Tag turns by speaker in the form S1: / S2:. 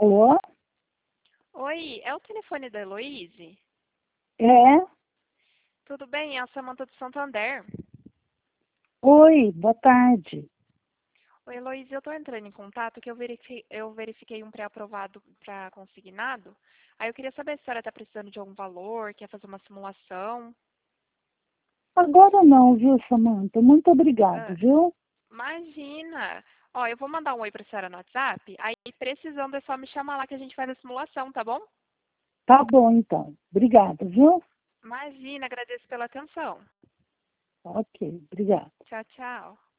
S1: Alô?
S2: Oi, é o telefone da Heloíse?
S1: É?
S2: Tudo bem? É a Samanta do Santander.
S1: Oi, boa tarde.
S2: Oi, Heloíse, eu estou entrando em contato que eu verifiquei um pré-aprovado para consignado. Aí eu queria saber se a senhora está precisando de algum valor, quer fazer uma simulação.
S1: Agora não, viu, Samanta? Muito obrigado,
S2: Ah,
S1: viu?
S2: imagina! Ó, eu vou mandar um oi para a senhora no WhatsApp, aí precisando é só me chamar lá que a gente faz a simulação, tá bom?
S1: Tá bom, então. Obrigada, viu?
S2: Imagina, agradeço pela atenção.
S1: Ok, obrigada.
S2: Tchau, tchau.